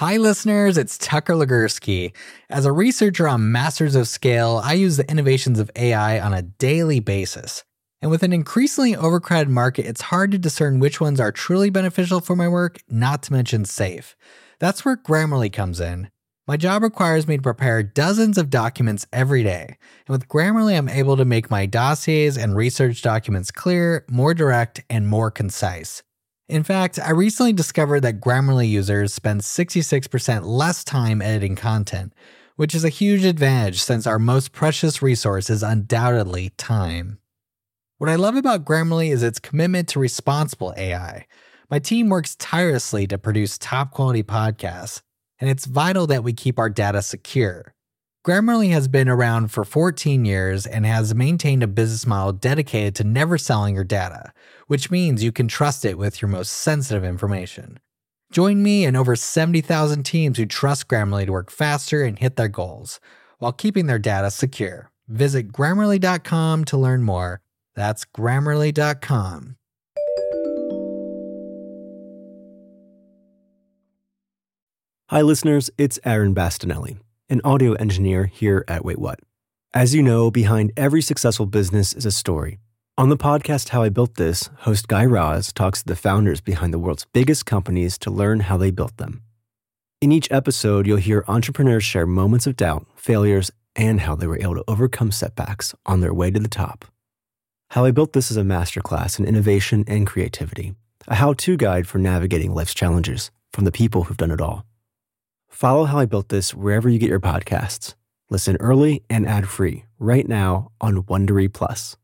Hi listeners, it's Tucker Legursky. As a researcher on Masters of Scale, I use the innovations of AI on a daily basis. And with an increasingly overcrowded market, it's hard to discern which ones are truly beneficial for my work, not to mention safe. That's where Grammarly comes in. My job requires me to prepare dozens of documents every day. And with Grammarly, I'm able to make my dossiers and research documents clear, more direct, and more concise. In fact, I recently discovered that Grammarly users spend 66% less time editing content, which is a huge advantage since our most precious resource is undoubtedly time. What I love about Grammarly is its commitment to responsible AI. My team works tirelessly to produce top-quality podcasts, and it's vital that we keep our data secure. Grammarly has been around for 14 years and has maintained a business model dedicated to never selling your data, which means you can trust it with your most sensitive information. Join me and over 70,000 teams who trust Grammarly to work faster and hit their goals, while keeping their data secure. Visit Grammarly.com to learn more. That's Grammarly.com. Hi listeners, it's Aaron Bastinelli, an audio engineer here at Wait What. As you know, behind every successful business is a story. On the podcast How I Built This, host Guy Raz talks to the founders behind the world's biggest companies to learn how they built them. In each episode, you'll hear entrepreneurs share moments of doubt, failures, and how they were able to overcome setbacks on their way to the top. How I Built This is a masterclass in innovation and creativity, a how-to guide for navigating life's challenges from the people who've done it all. Follow How I Built This wherever you get your podcasts. Listen early and ad-free right now on Wondery Plus.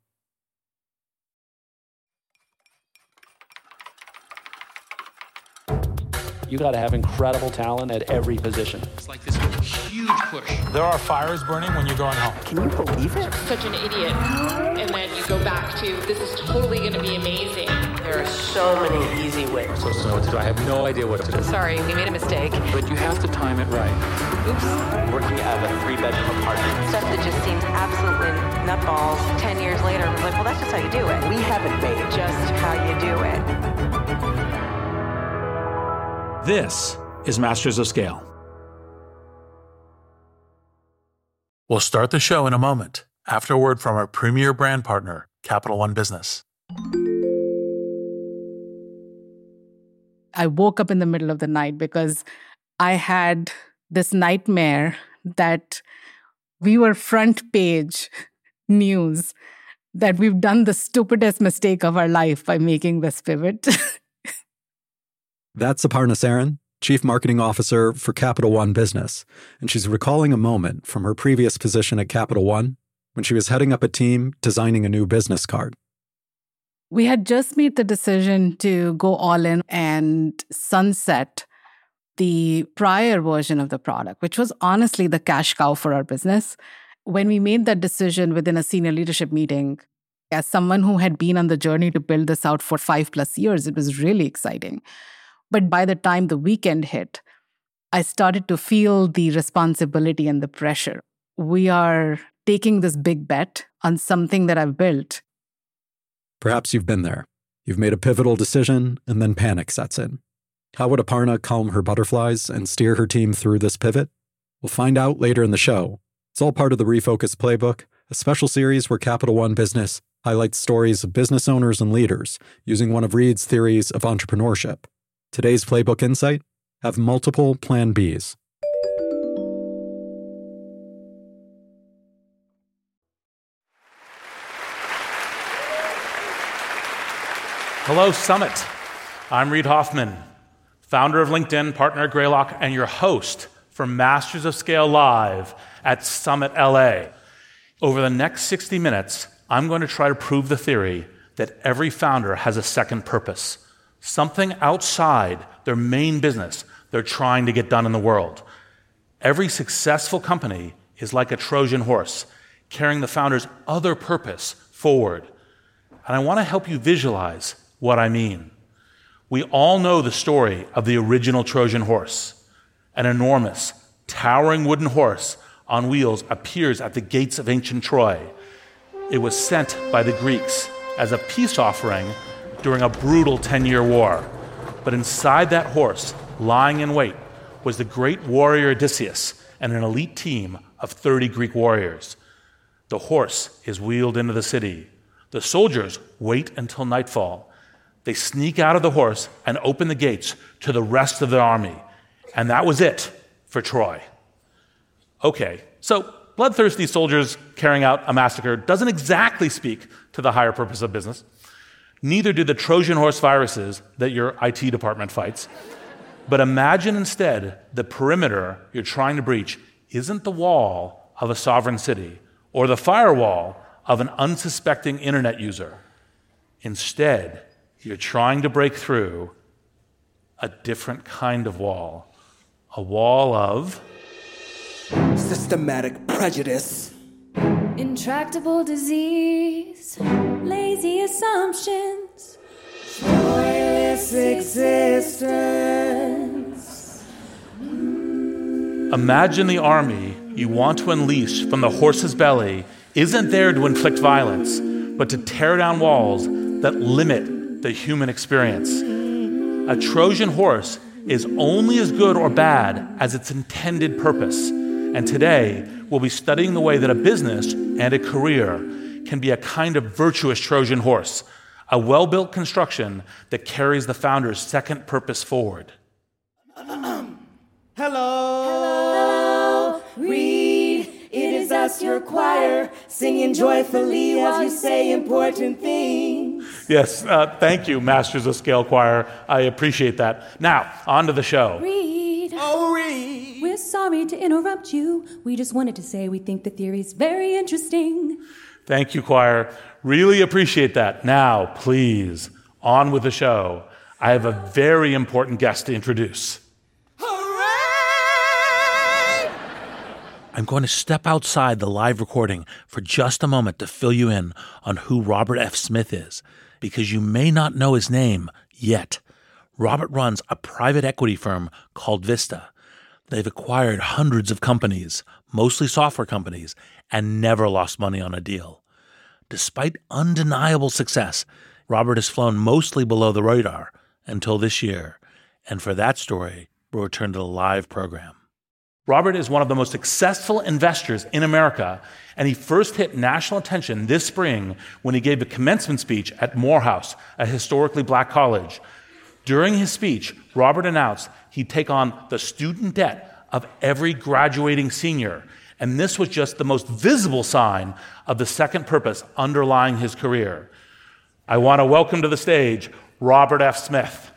You got to have incredible talent at every position. It's like this huge push. There are fires burning when you're going home. Can you believe it? Such an idiot. And then you go back to, this is totally going to be amazing. There are so many easy ways. So what to do? I have no idea what to do. Sorry, we made a mistake. But you have to time it right. Oops. Working out of a 3-bedroom apartment. Stuff that just seems absolutely nutballs. 10 years later, I was like, well, that's just how you do it. We haven't made it. Just how you do it. This is Masters of Scale. We'll start the show in a moment, after a word from our premier brand partner, Capital One Business. I woke up in the middle of the night because I had this nightmare that we were front page news, that we've done the stupidest mistake of our life by making this pivot. That's Aparna Saran, Chief Marketing Officer for Capital One Business, and she's recalling a moment from her previous position at Capital One when she was heading up a team designing a new business card. We had just made the decision to go all in and sunset the prior version of the product, which was honestly the cash cow for our business. When we made that decision within a senior leadership meeting, as someone who had been on the journey to build this out for 5+ years, it was really exciting. But by the time the weekend hit, I started to feel the responsibility and the pressure. We are taking this big bet on something that I've built. Perhaps you've been there. You've made a pivotal decision, and then panic sets in. How would Aparna calm her butterflies and steer her team through this pivot? We'll find out later in the show. It's all part of the Refocus Playbook, a special series where Capital One Business highlights stories of business owners and leaders using one of Reid's theories of entrepreneurship. Today's Playbook Insight: have multiple Plan Bs. Hello, Summit. I'm Reid Hoffman, founder of LinkedIn, partner at Greylock, and your host for Masters of Scale Live at Summit LA. Over the next 60 minutes, I'm going to try to prove the theory that every founder has a second purpose, something outside their main business they're trying to get done in the world. Every successful company is like a Trojan horse, carrying the founder's other purpose forward. And I want to help you visualize what I mean. We all know the story of the original Trojan horse. An enormous, towering wooden horse on wheels appears at the gates of ancient Troy. It was sent by the Greeks as a peace offering during a brutal 10-year war. But inside that horse, lying in wait, was the great warrior Odysseus and an elite team of 30 Greek warriors. The horse is wheeled into the city. The soldiers wait until nightfall. They sneak out of the horse and open the gates to the rest of the army. And that was it for Troy. Okay, so bloodthirsty soldiers carrying out a massacre doesn't exactly speak to the higher purpose of business. Neither do the Trojan horse viruses that your IT department fights. But imagine instead the perimeter you're trying to breach isn't the wall of a sovereign city or the firewall of an unsuspecting internet user. Instead, you're trying to break through a different kind of wall, a wall of systematic prejudice, intractable disease, lazy assumptions, joyless existence. Imagine the army you want to unleash from the horse's belly isn't there to inflict violence, but to tear down walls that limit the human experience. A Trojan horse is only as good or bad as its intended purpose. And today, we'll be studying the way that a business and a career can be a kind of virtuous Trojan horse, a well-built construction that carries the founder's second purpose forward. Hello, Reed. It is us, your choir, singing joyfully while you say important things. Yes, thank you, Masters of Scale Choir. I appreciate that. Now, on to the show. Reed. Oh, Reed. We're sorry to interrupt you. We just wanted to say we think the theory is very interesting. Thank you, choir. Really appreciate that. Now, please, on with the show. I have a very important guest to introduce. Hooray! I'm going to step outside the live recording for just a moment to fill you in on who Robert F. Smith is, because you may not know his name yet. Robert runs a private equity firm called Vista. They've acquired hundreds of companies, mostly software companies, and never lost money on a deal. Despite undeniable success, Robert has flown mostly below the radar until this year. And for that story, we'll return to the live program. Robert is one of the most successful investors in America, and he first hit national attention this spring when he gave a commencement speech at Morehouse, a historically black college. During his speech, Robert announced he'd take on the student debt of every graduating senior, and this was just the most visible sign of the second purpose underlying his career. I want to welcome to the stage Robert F. Smith.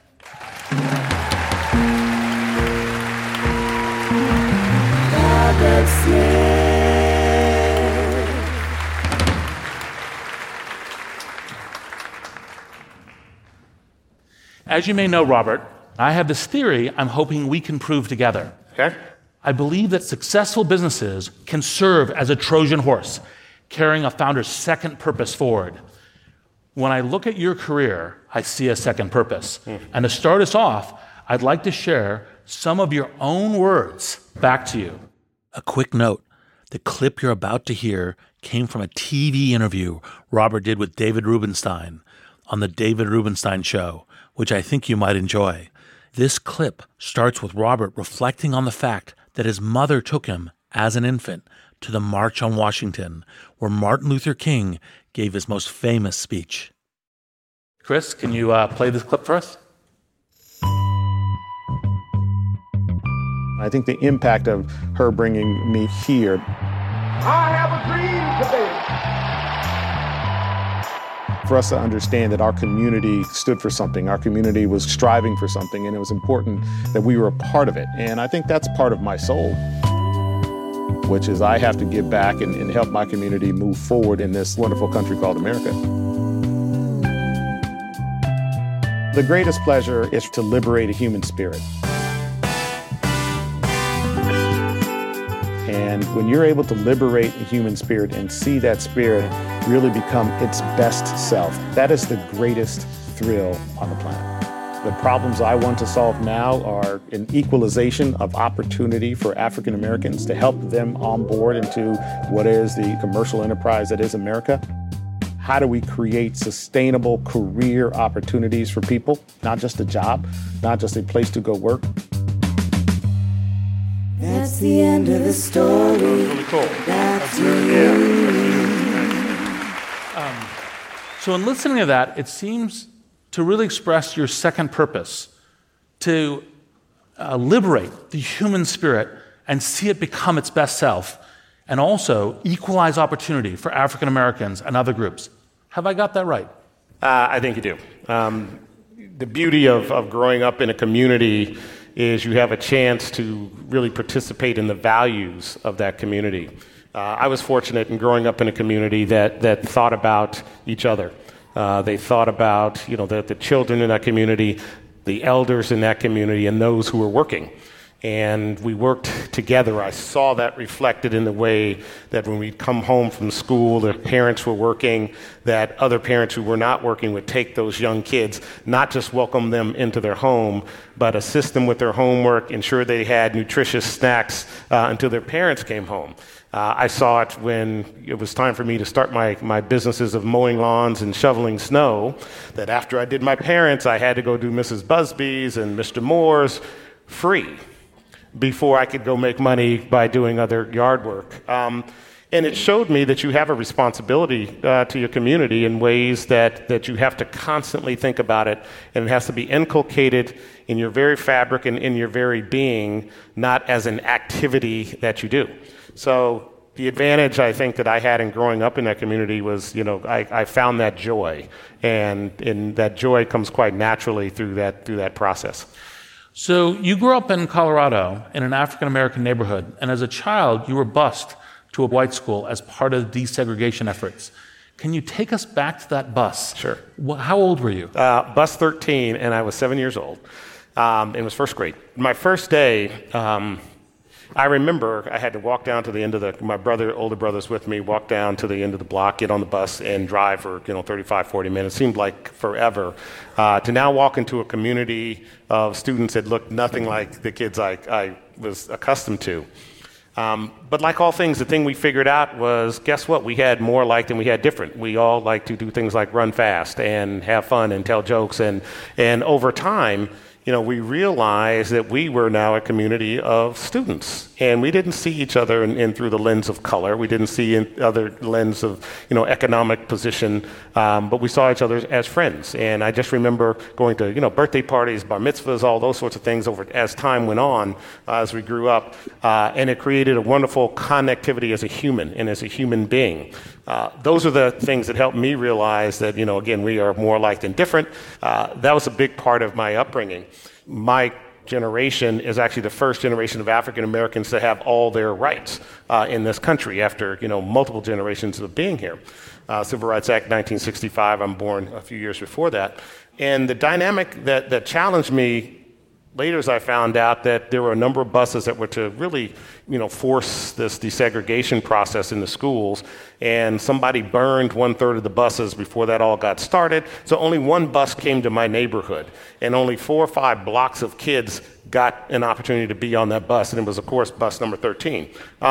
Robert Smith. As you may know, Robert, I have this theory I'm hoping we can prove together. Okay. I believe that successful businesses can serve as a Trojan horse, carrying a founder's second purpose forward. When I look at your career, I see a second purpose. And to start us off, I'd like to share some of your own words back to you. A quick note, the clip you're about to hear came from a TV interview Robert did with David Rubenstein on The David Rubenstein Show, which I think you might enjoy. This clip starts with Robert reflecting on the fact that his mother took him as an infant to the March on Washington, where Martin Luther King gave his most famous speech. Chris, can you play this clip for us? I think the impact of her bringing me here. I have a dream today. For us to understand that our community stood for something, our community was striving for something, and it was important that we were a part of it. And I think that's part of my soul, which is I have to give back and help my community move forward in this wonderful country called America. The greatest pleasure is to liberate a human spirit. And when you're able to liberate a human spirit and see that spirit really become its best self, that is the greatest thrill on the planet. The problems I want to solve now are an equalization of opportunity for African Americans to help them on board into what is the commercial enterprise that is America. How do we create sustainable career opportunities for people? Not just a job, not just a place to go work. That's the end of the story. Really cool. That's you. So in listening to that, it seems to really express your second purpose, to liberate the human spirit and see it become its best self, and also equalize opportunity for African Americans and other groups. Have I got that right? I think you do. The beauty of growing up in a community is you have a chance to really participate in the values of that community. I was fortunate in growing up in a community that thought about each other. They thought about the children in that community, the elders in that community, and those who were working. And we worked together. I saw that reflected in the way that when we'd come home from school, the parents were working, that other parents who were not working would take those young kids, not just welcome them into their home, but assist them with their homework, ensure they had nutritious snacks until their parents came home. I saw it when it was time for me to start my businesses of mowing lawns and shoveling snow, that after I did my parents, I had to go do Mrs. Busby's and Mr. Moore's free before I could go make money by doing other yard work. And it showed me that you have a responsibility to your community in ways that you have to constantly think about it, and it has to be inculcated in your very fabric and in your very being, not as an activity that you do. So the advantage I think that I had in growing up in that community was, I found that joy, and that joy comes quite naturally through that process. So you grew up in Colorado in an African-American neighborhood, and as a child, you were bused to a white school as part of desegregation efforts. Can you take us back to that bus? Sure. How old were you? Bus 13, and I was 7 years old. It was first grade. My first day, I remember I had to walk down to the end of my older brother's with me, walk down to the end of the block, get on the bus, and drive for 35, 40 minutes. It seemed like forever. To now walk into a community of students that looked nothing like the kids I was accustomed to. But like all things, the thing we figured out was, guess what? We had more alike than we had different. We all like to do things like run fast and have fun and tell jokes. And over time, we realized that we were now a community of students, and we didn't see each other in through the lens of color. We didn't see in other lens of, economic position, but we saw each other as friends. And I just remember going to, birthday parties, bar mitzvahs, all those sorts of things as time went on, as we grew up, and it created a wonderful connectivity as a human and as a human being. Those are the things that helped me realize that, again, we are more alike than different. That was a big part of my upbringing. My generation is actually the first generation of African Americans to have all their rights in this country after, multiple generations of being here. Civil Rights Act 1965, I'm born a few years before that. And the dynamic that challenged me later, as I found out that there were a number of buses that were to really, force this desegregation process in the schools, and somebody burned 1/3 of the buses before that all got started. So only one bus came to my neighborhood, and only 4 or 5 blocks of kids got an opportunity to be on that bus, and it was, of course, bus number 13.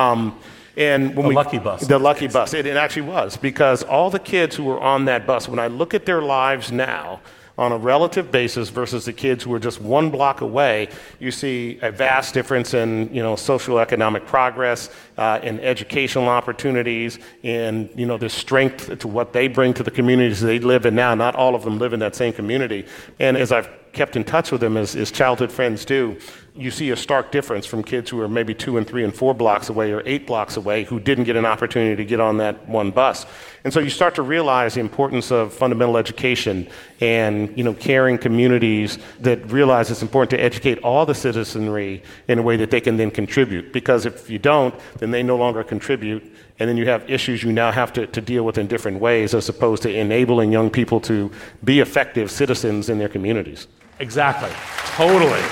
And when lucky bus. The lucky bus. It actually was, because all the kids who were on that bus, when I look at their lives now, on a relative basis versus the kids who are just 1 block away, you see a vast difference in, social economic progress, in educational opportunities, in, the strength to what they bring to the communities they live in now. Not all of them live in that same community. And as I've kept in touch with them as childhood friends do, you see a stark difference from kids who are maybe 2 and 3 and 4 blocks away or 8 blocks away who didn't get an opportunity to get on that one bus. And so you start to realize the importance of fundamental education and, caring communities that realize it's important to educate all the citizenry in a way that they can then contribute. Because if you don't, then they no longer contribute, and then you have issues you now have to deal with in different ways, as opposed to enabling young people to be effective citizens in their communities. Exactly. Totally.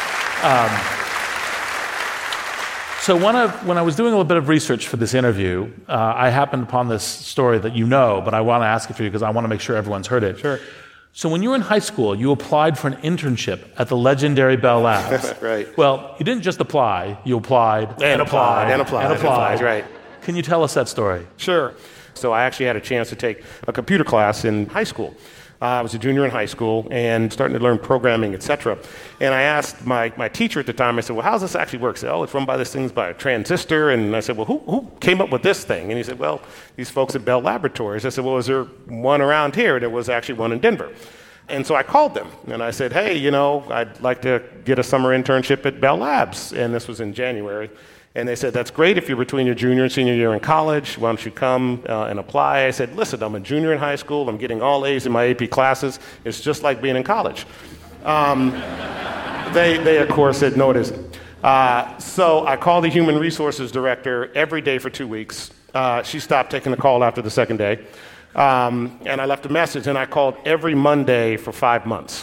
So when I was doing a little bit of research for this interview, I happened upon this story that but I want to ask it for you because I want to make sure everyone's heard it. Sure. So when you were in high school, you applied for an internship at the legendary Bell Labs. Right. Well, you didn't just apply, you applied. And applied, right. Can you tell us that story? Sure. So I actually had a chance to take a computer class in high school. I was a junior in high school and starting to learn programming, etc. And I asked my teacher at the time, I said, well, how does this actually work? He said, oh, it's run by this thing by a transistor. And I said, well, who came up with this thing? And he said, well, these folks at Bell Laboratories. I said, well, is there one around here? There was actually one in Denver. And so I called them and I said, hey, I'd like to get a summer internship at Bell Labs. And this was in January. And they said, that's great if you're between your junior and senior year in college. Why don't you come and apply? I said, listen, I'm a junior in high school. I'm getting all A's in my AP classes. It's just like being in college. They, of course, said, no, it isn't. So I called the human resources director every day for 2 weeks. She stopped taking the call after the second day. And I left a message, and I called every Monday for 5 months.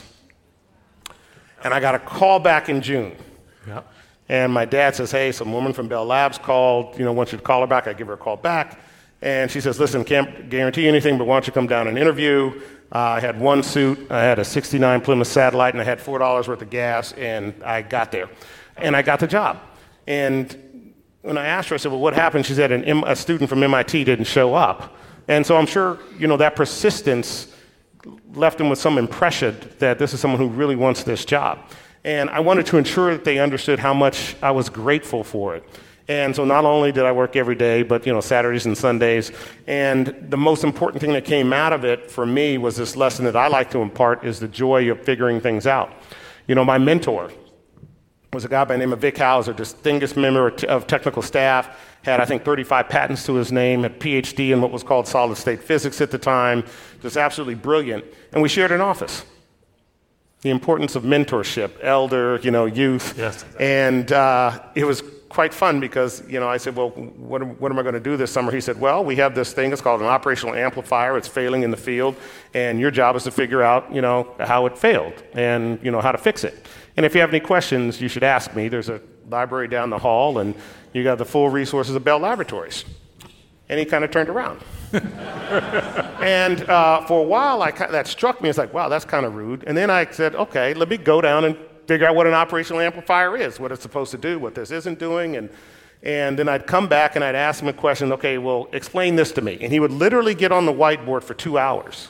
And I got a call back in June. Yep. And my dad says, hey, some woman from Bell Labs called, wants you to call her back. I give her a call back. And she says, listen, can't guarantee anything, but why don't you come down and interview? I had one suit, I had a 69 Plymouth Satellite, and I had $4 worth of gas, and I got there. And I got the job. And when I asked her, I said, well, what happened? She said, a student from MIT didn't show up. And so I'm sure, that persistence left them with some impression that this is someone who really wants this job. And I wanted to ensure that they understood how much I was grateful for it. And so not only did I work every day, but Saturdays and Sundays. And the most important thing that came out of it for me was this lesson that I like to impart is the joy of figuring things out. My mentor was a guy by the name of Vic Hauser, distinguished member of technical staff, had, I think, 35 patents to his name, had a PhD in what was called solid-state physics at the time, just absolutely brilliant. And we shared an office. The importance of mentorship, elder, youth. Yes. And it was quite fun because, I said, well, what am I going to do this summer? He said, well, we have this thing. It's called an operational amplifier. It's failing in the field. And your job is to figure out, how it failed and, how to fix it. And if you have any questions, you should ask me. There's a library down the hall, and you got the full resources of Bell Laboratories. And he kind of turned around. And for a while, that struck me as like, wow, that's kind of rude. And then I said, okay, let me go down and figure out what an operational amplifier is, what it's supposed to do, what this isn't doing. And then I'd come back and I'd ask him a question, okay, well, explain this to me. And he would literally get on the whiteboard for 2 hours.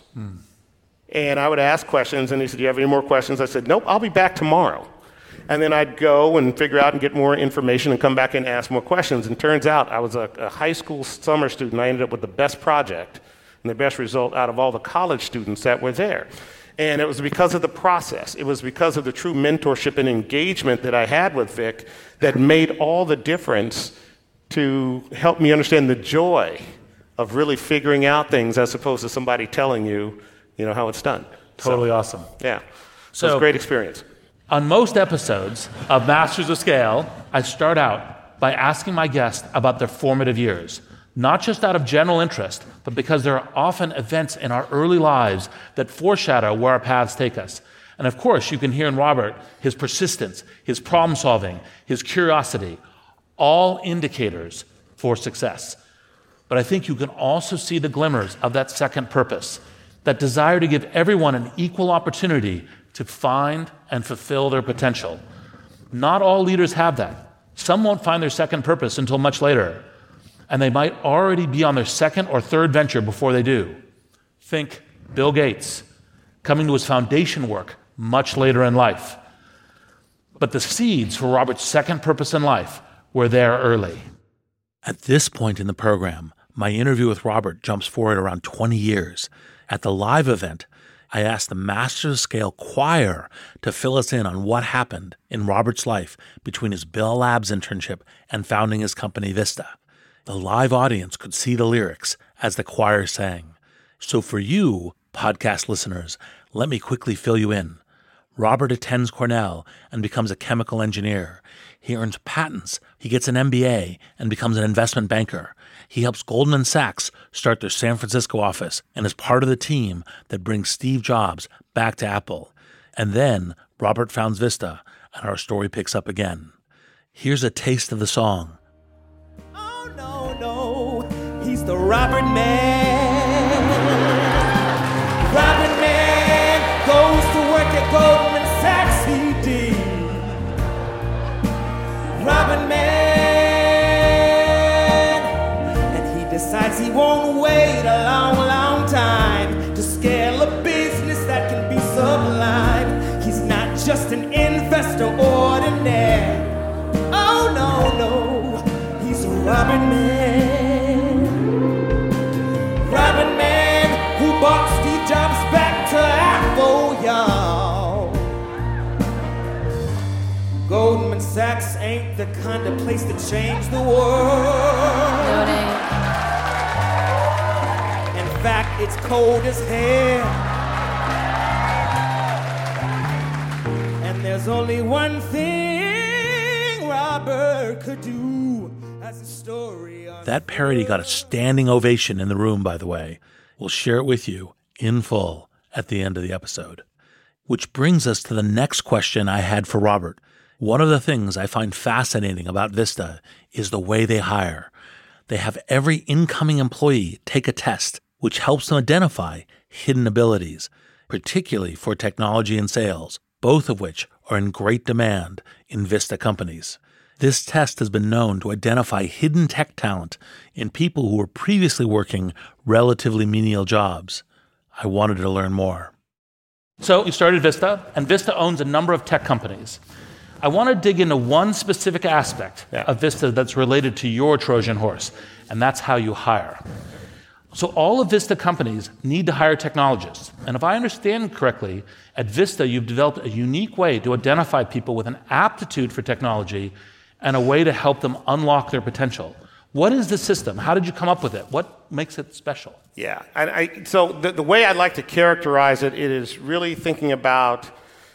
And I would ask questions, and he said, do you have any more questions? I said, nope, I'll be back tomorrow. And then I'd go and figure out and get more information and come back and ask more questions. And turns out I was a high school summer student. I ended up with the best project and the best result out of all the college students that were there. And it was because of the process. It was because of the true mentorship and engagement that I had with Vic that made all the difference to help me understand the joy of really figuring out things as opposed to somebody telling you, how it's done. Totally awesome. Yeah. So it's a great experience. On most episodes of Masters of Scale, I start out by asking my guests about their formative years, not just out of general interest, but because there are often events in our early lives that foreshadow where our paths take us. And of course, you can hear in Robert his persistence, his problem solving, his curiosity, all indicators for success. But I think you can also see the glimmers of that second purpose, that desire to give everyone an equal opportunity to find and fulfill their potential. Not all leaders have that. Some won't find their second purpose until much later, and they might already be on their second or third venture before they do. Think Bill Gates, coming to his foundation work much later in life. But the seeds for Robert's second purpose in life were there early. At this point in the program, my interview with Robert jumps forward around 20 years. At the live event, I asked the Masters of Scale choir to fill us in on what happened in Robert's life between his Bell Labs internship and founding his company Vista. The live audience could see the lyrics as the choir sang. So for you, podcast listeners, let me quickly fill you in. Robert attends Cornell and becomes a chemical engineer. He earns patents, he gets an MBA, and becomes an investment banker. He helps Goldman Sachs start their San Francisco office and is part of the team that brings Steve Jobs back to Apple. And then Robert founds Vista, and our story picks up again. Here's a taste of the song. Oh, no, he's the Robert Man. Robert Man goes to work at Goldman Sachs, he did. Robert Man, and he decides he won't wait a long, long time to scale a business just ordinary. Oh no, he's a Robin Man. Robin Man who brought Steve Jobs back to Apple, y'all. Goldman Sachs ain't the kind of place to change the world. No, it ain't. In fact, it's cold as hell. And there's only one thing Robert could do as a story. That parody got a standing ovation in the room, by the way. We'll share it with you in full at the end of the episode. Which brings us to the next question I had for Robert. One of the things I find fascinating about Vista is the way they hire. They have every incoming employee take a test, which helps them identify hidden abilities, particularly for technology and sales, both of which are in great demand in Vista companies. This test has been known to identify hidden tech talent in people who were previously working relatively menial jobs. I wanted to learn more. So you started Vista, and Vista owns a number of tech companies. I want to dig into one specific aspect of Vista that's related to your Trojan horse, and that's how you hire. So all of Vista companies need to hire technologists. And if I understand correctly, at Vista you've developed a unique way to identify people with an aptitude for technology and a way to help them unlock their potential. What is the system? How did you come up with it? What makes it special? Yeah, so the way I'd like to characterize it, it is really thinking about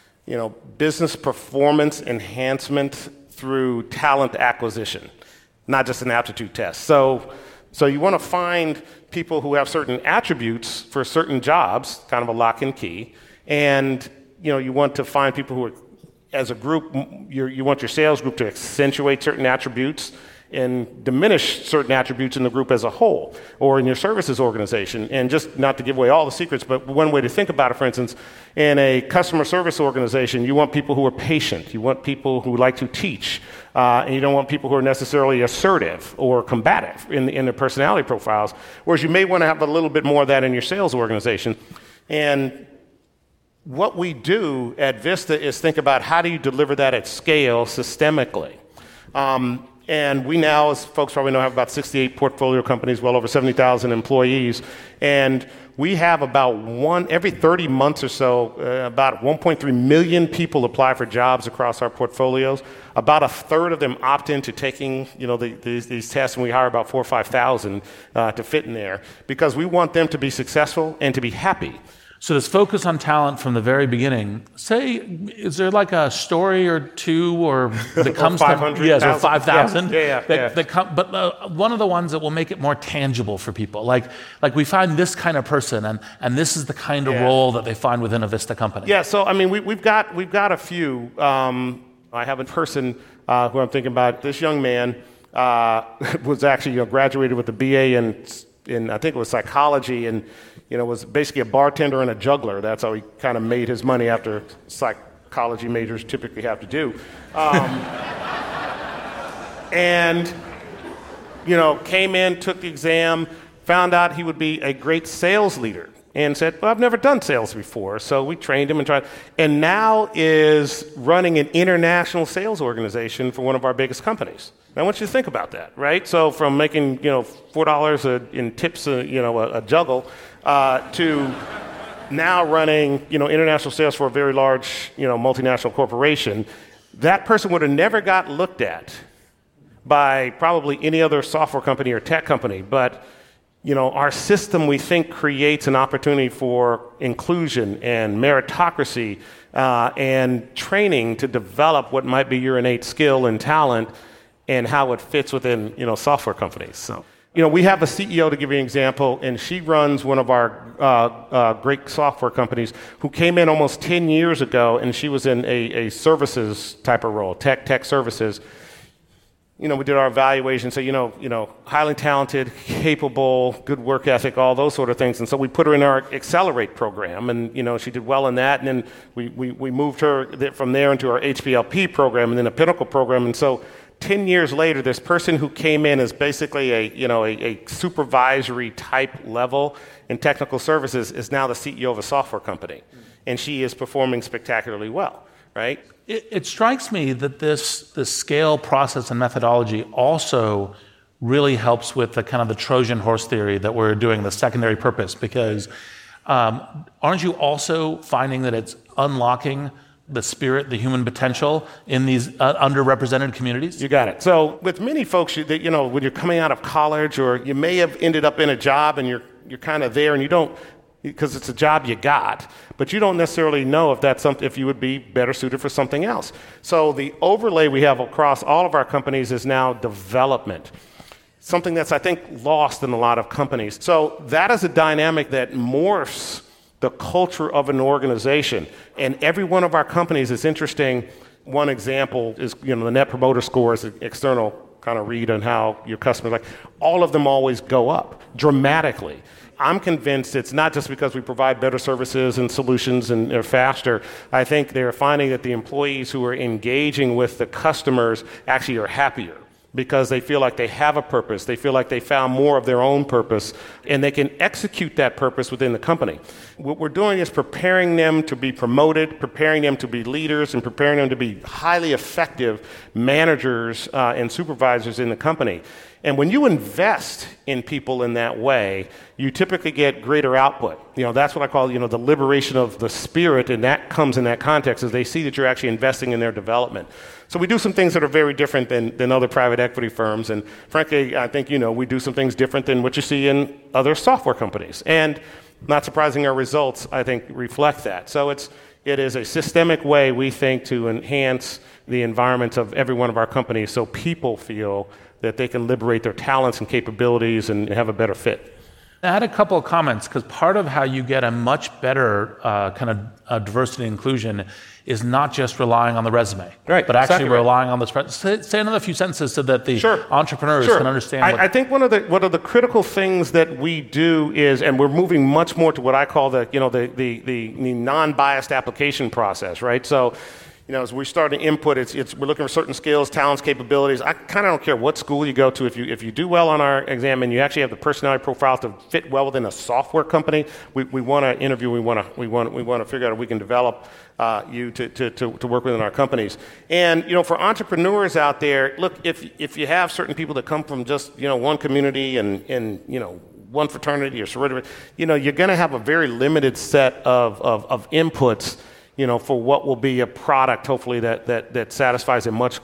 business performance enhancement through talent acquisition, not just an aptitude test. So you want to find people who have certain attributes for certain jobs, kind of a lock and key, and you want to find people who are, as a group, you want your sales group to accentuate certain attributes and diminish certain attributes in the group as a whole, or in your services organization. And just not to give away all the secrets, but one way to think about it, for instance, in a customer service organization, you want people who are patient, you want people who like to teach, and you don't want people who are necessarily assertive or combative in their personality profiles, whereas you may want to have a little bit more of that in your sales organization. And what we do at Vista is think about how do you deliver that at scale systemically. And we now, as folks probably know, have about 68 portfolio companies, well over 70,000 employees. And we have about every 30 months or so, about 1.3 million people apply for jobs across our portfolios. About a third of them opt into taking these tests, and we hire about 4,000 or 5,000 to fit in there because we want them to be successful and to be happy. So this focus on talent from the very beginning, is there like a story or two or that comes 500, or 5,000? Yeah. But one of the ones that will make it more tangible for people, like we find this kind of person and this is the kind of role that they find within a Vista company. Yeah, so I mean, we've got a few. I have a person who I'm thinking about. This young man was actually graduated with a BA in I think it was psychology, and was basically a bartender and a juggler. That's how he kind of made his money after psychology majors typically have to do. And came in, took the exam, found out he would be a great sales leader, and said, well, I've never done sales before. So we trained him and now is running an international sales organization for one of our biggest companies. Now I want you to think about that, right? So from making, $4 in tips, a juggle, to now running, international sales for a very large, multinational corporation. That person would have never got looked at by probably any other software company or tech company, but our system, we think, creates an opportunity for inclusion and meritocracy and training to develop what might be your innate skill and talent and how it fits within, software companies. So, we have a CEO, to give you an example, and she runs one of our great software companies who came in almost 10 years ago, and she was in a services type of role, tech services. We did our evaluation, so, highly talented, capable, good work ethic, all those sort of things. And so we put her in our Accelerate program, and, she did well in that. And then we moved her from there into our HPLP program and then a Pinnacle program. And so 10 years later, this person who came in as basically a supervisory type level in technical services is now the CEO of a software company. And she is performing spectacularly well. right? It strikes me that this scale process and methodology also really helps with the kind of the Trojan horse theory that we're doing, the secondary purpose, because aren't you also finding that it's unlocking the spirit, the human potential in these underrepresented communities? You got it. So with many folks, when you're coming out of college, or you may have ended up in a job and you're kind of there and you don't, because it's a job you got, but you don't necessarily know if that's something, if you would be better suited for something else. So the overlay we have across all of our companies is now development. Something that's, I think, lost in a lot of companies. So that is a dynamic that morphs the culture of an organization. And every one of our companies is interesting. One example is, the Net Promoter Score is an external kind of read on how your customers like. All of them always go up dramatically. I'm convinced it's not just because we provide better services and solutions and they're faster. I think they're finding that the employees who are engaging with the customers actually are happier, because they feel like they have a purpose, they feel like they found more of their own purpose, and they can execute that purpose within the company. What we're doing is preparing them to be promoted, preparing them to be leaders, and preparing them to be highly effective managers and supervisors in the company. And when you invest in people in that way, you typically get greater output. That's what I call, the liberation of the spirit, and that comes in that context as they see that you're actually investing in their development. So we do some things that are very different than other private equity firms, and frankly, I think, we do some things different than what you see in other software companies. And not surprising, our results, I think, reflect that. So it is a systemic way, we think, to enhance the environment of every one of our companies so people feel that they can liberate their talents and capabilities and have a better fit. I had a couple of comments, because part of how you get a much better kind of diversity and inclusion is not just relying on the resume, right, but actually exactly relying on this. Say another few sentences so that the entrepreneurs can understand. I think one of the critical things that we do is, and we're moving much more to what I call the non-biased application process, right? So, as we start to input, we're looking for certain skills, talents, capabilities. I kind of don't care what school you go to. If you do well on our exam and you actually have the personality profile to fit well within a software company, we want to interview. We want to figure out if we can develop you to work within our companies. And for entrepreneurs out there, look, if you have certain people that come from just one community and one fraternity or sorority, you're going to have a very limited set of inputs, for what will be a product, hopefully, that satisfies a much,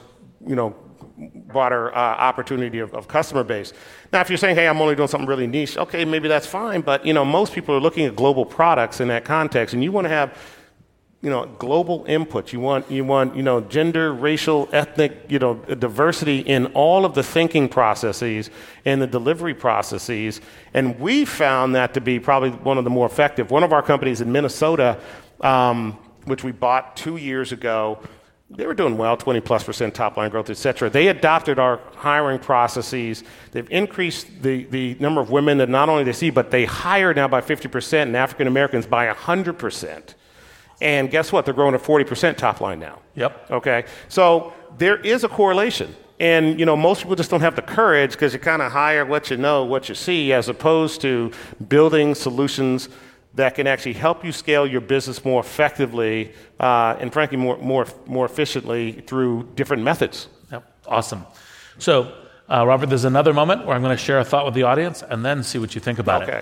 broader opportunity of customer base. Now, if you're saying, hey, I'm only doing something really niche, okay, maybe that's fine, but, most people are looking at global products in that context, and you want to have, global input. You want, gender, racial, ethnic, diversity in all of the thinking processes and the delivery processes, and we found that to be probably one of the more effective. One of our companies in Minnesota, which we bought 2 years ago, they were doing well, 20+% top line growth, et cetera. They adopted our hiring processes. They've increased the number of women that not only they see, but they hire now by 50% and African Americans by 100%. And guess what? They're growing at 40% top line now. Yep. Okay. So there is a correlation. And, most people just don't have the courage because you kind of hire what you know, what you see, as opposed to building solutions that can actually help you scale your business more effectively and, frankly, more efficiently through different methods. Yep. Awesome. So, Robert, there's another moment where I'm going to share a thought with the audience and then see what you think about it.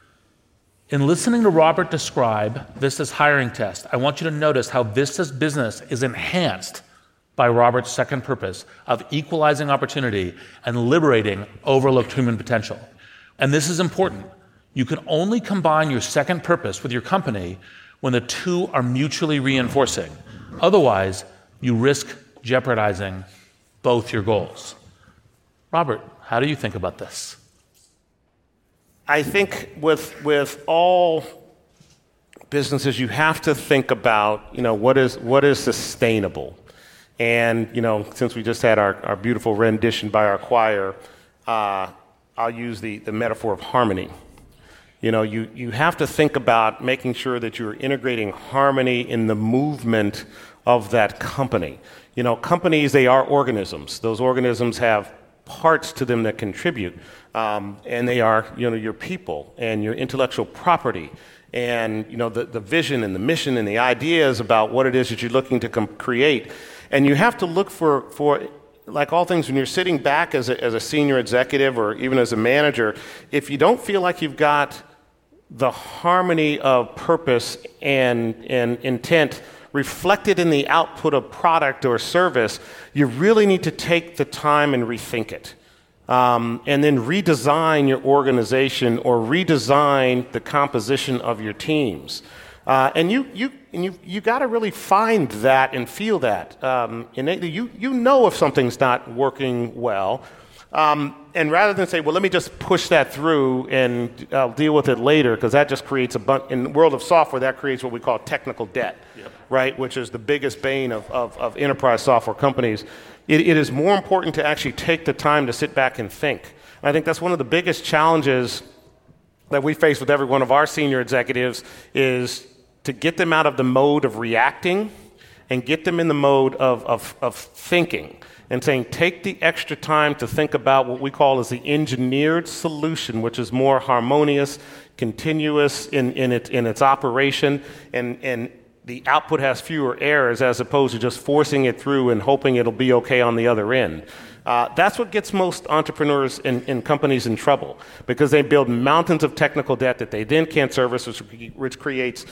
In listening to Robert describe Vista's hiring test, I want you to notice how Vista's business is enhanced by Robert's second purpose of equalizing opportunity and liberating overlooked human potential. And this is important. You can only combine your second purpose with your company when the two are mutually reinforcing. Otherwise, you risk jeopardizing both your goals. Robert, how do you think about this? I think with all businesses, you have to think about, what is sustainable. And, since we just had our beautiful rendition by our choir, I'll use the metaphor of harmony. You have to think about making sure that you're integrating harmony in the movement of that company. Companies, they are organisms. Those organisms have parts to them that contribute, and they are, your people and your intellectual property and the vision and the mission and the ideas about what it is that you're looking to create. And you have to look for like all things, when you're sitting back as a senior executive or even as a manager, if you don't feel like you've got the harmony of purpose and intent reflected in the output of product or service, you really need to take the time and rethink it. And then redesign your organization or redesign the composition of your teams. And you got to really find that and feel that. Innately, you know if something's not working well. And rather than say, well, let me just push that through and I'll deal with it later, because that just creates in the world of software, that creates what we call technical debt, right? Which is the biggest bane of enterprise software companies. It is more important to actually take the time to sit back and think. And I think that's one of the biggest challenges that we face with every one of our senior executives, is to get them out of the mode of reacting and get them in the mode of thinking. And saying, take the extra time to think about what we call as the engineered solution, which is more harmonious, continuous in its operation, and the output has fewer errors as opposed to just forcing it through and hoping it'll be okay on the other end. That's what gets most entrepreneurs and companies in trouble, because they build mountains of technical debt that they then can't service, which creates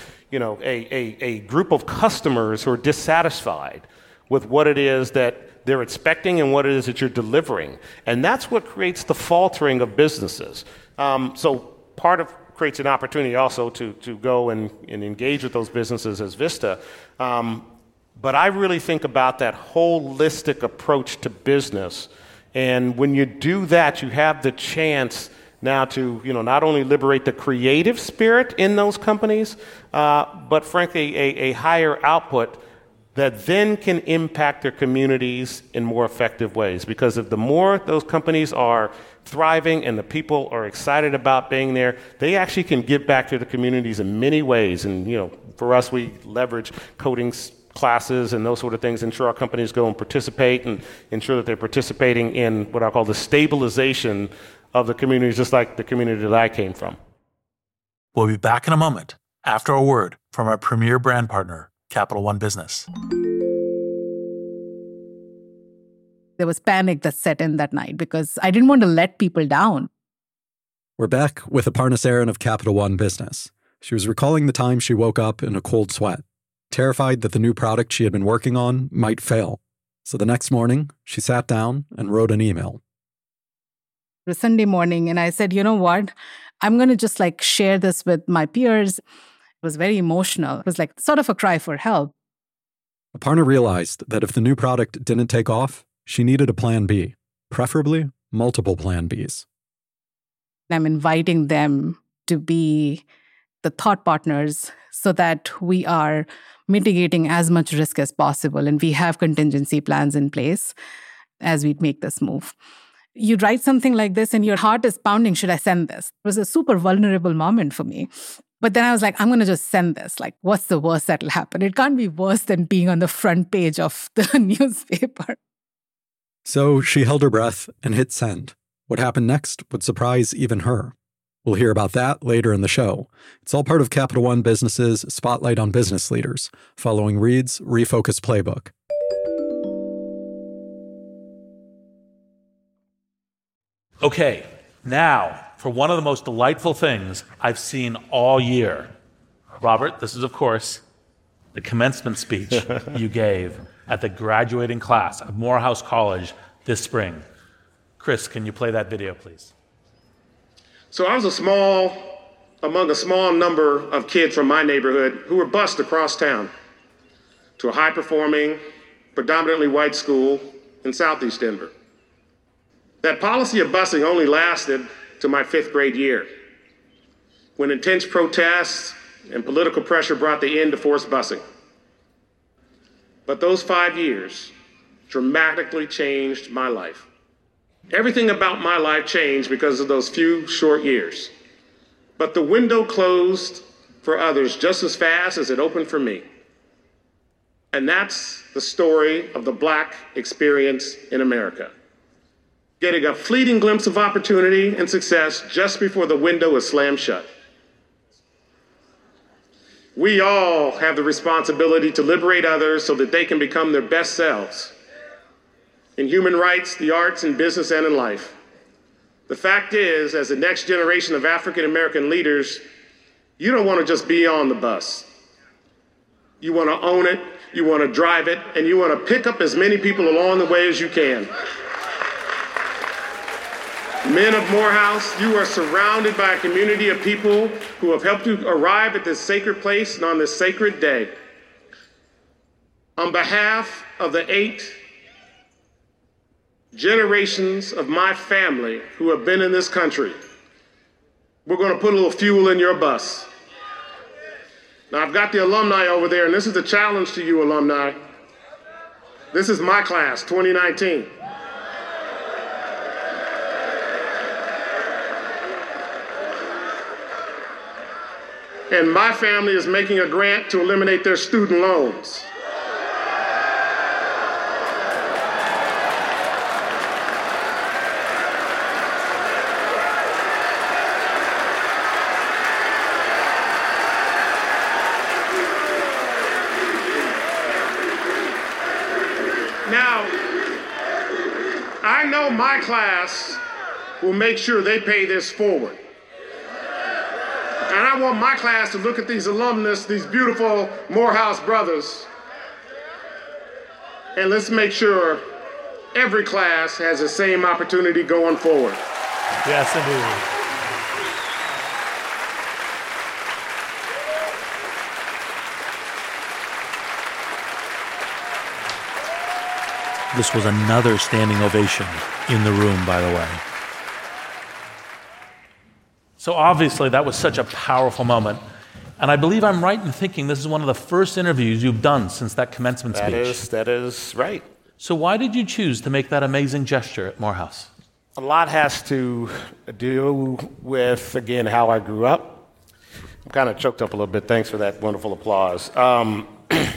a group of customers who are dissatisfied with what it is that they're expecting and what it is that you're delivering. And that's what creates the faltering of businesses. So part of creates an opportunity also to go and engage with those businesses as Vista. But I really think about that holistic approach to business. And when you do that, you have the chance now to not only liberate the creative spirit in those companies, but frankly a higher output that then can impact their communities in more effective ways. Because if the more those companies are thriving and the people are excited about being there, they actually can give back to the communities in many ways. And for us, we leverage coding classes and those sort of things, ensure our companies go and participate and ensure that they're participating in what I call the stabilization of the communities, just like the community that I came from. We'll be back in a moment after a word from our premier brand partner, Capital One Business. There was panic that set in that night because I didn't want to let people down. We're back with Aparna Saran of Capital One Business. She was recalling the time she woke up in a cold sweat, terrified that the new product she had been working on might fail. So the next morning, she sat down and wrote an email. It was Sunday morning, and I said, you know what? I'm going to just share this with my peers. It was very emotional. It was sort of a cry for help. Aparna realized that if the new product didn't take off, she needed a plan B, preferably multiple plan Bs. I'm inviting them to be the thought partners so that we are mitigating as much risk as possible, and we have contingency plans in place as we make this move. You write something like this and your heart is pounding, should I send this? It was a super vulnerable moment for me. But then I was I'm going to just send this. What's the worst that'll happen? It can't be worse than being on the front page of the newspaper. So she held her breath and hit send. What happened next would surprise even her. We'll hear about that later in the show. It's all part of Capital One Business's Spotlight on Business Leaders, following Reed's Refocus Playbook. Okay, now for one of the most delightful things I've seen all year. Robert, this is, of course, the commencement speech you gave at the graduating class of Morehouse College this spring. Chris, can you play that video, please? So I was among a small number of kids from my neighborhood who were bused across town to a high-performing, predominantly white school in Southeast Denver. That policy of busing only lasted to my 5th grade year, when intense protests and political pressure brought the end to forced busing. But those 5 years dramatically changed my life. Everything about my life changed because of those few short years. But the window closed for others just as fast as it opened for me. And that's the story of the Black experience in America. Getting a fleeting glimpse of opportunity and success just before the window is slammed shut. We all have the responsibility to liberate others so that they can become their best selves in human rights, the arts, in business, and in life. The fact is, as the next generation of African American leaders, you don't want to just be on the bus. You want to own it, you want to drive it, and you want to pick up as many people along the way as you can. Men of Morehouse, you are surrounded by a community of people who have helped you arrive at this sacred place and on this sacred day. On behalf of the 8 generations of my family who have been in this country, we're going to put a little fuel in your bus. Now, I've got the alumni over there, and this is the challenge to you, alumni. This is my class, 2019. And my family is making a grant to eliminate their student loans. Now, I know my class will make sure they pay this forward. And I want my class to look at these alumnus, these beautiful Morehouse brothers, and let's make sure every class has the same opportunity going forward. Yes, indeed. This was another standing ovation in the room, by the way. So obviously that was such a powerful moment. And I believe I'm right in thinking this is one of the first interviews you've done since that commencement speech. That is right. So why did you choose to make that amazing gesture at Morehouse? A lot has to do with, again, how I grew up. I'm kind of choked up a little bit. Thanks for that wonderful applause. Thanks.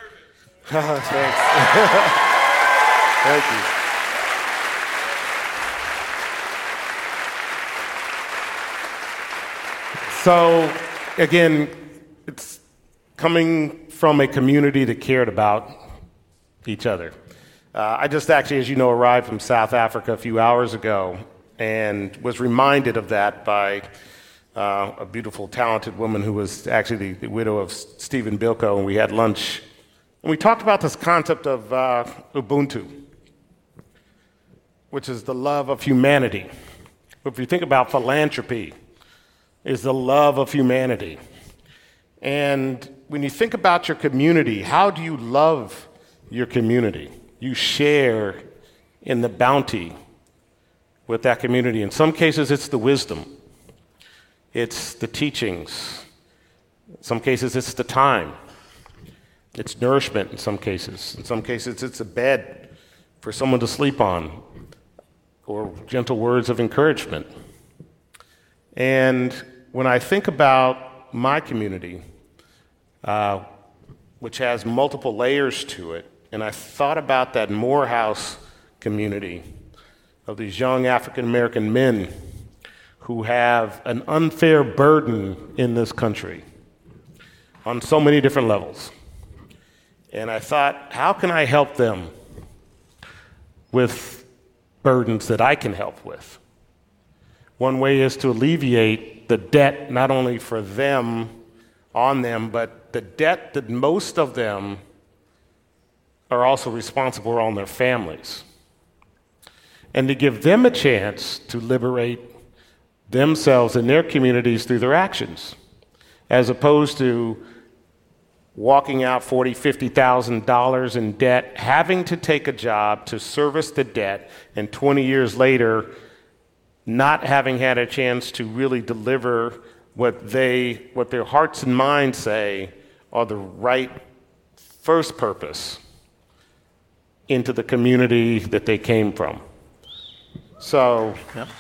Thank you. So, again, it's coming from a community that cared about each other. I just actually, as you know, arrived from South Africa a few hours ago and was reminded of that by a beautiful, talented woman who was actually the widow of Stephen Biko, and we had lunch. And we talked about this concept of Ubuntu, which is the love of humanity. If you think about philanthropy, is the love of humanity. And when you think about your community, how do you love your community? You share in the bounty with that community. In some cases, it's the wisdom. It's the teachings. In some cases, it's the time. It's nourishment in some cases. In some cases, it's a bed for someone to sleep on or gentle words of encouragement. And when I think about my community, which has multiple layers to it, and I thought about that Morehouse community of these young African American men who have an unfair burden in this country on so many different levels. And I thought, how can I help them with burdens that I can help with? One way is to alleviate the debt, not only for them, on them, but the debt that most of them are also responsible for on their families. And to give them a chance to liberate themselves and their communities through their actions, as opposed to walking out $40,000, $50,000 in debt, having to take a job to service the debt, and 20 years later, not having had a chance to really deliver what their hearts and minds say are the right first purpose into the community that they came from. So, yep.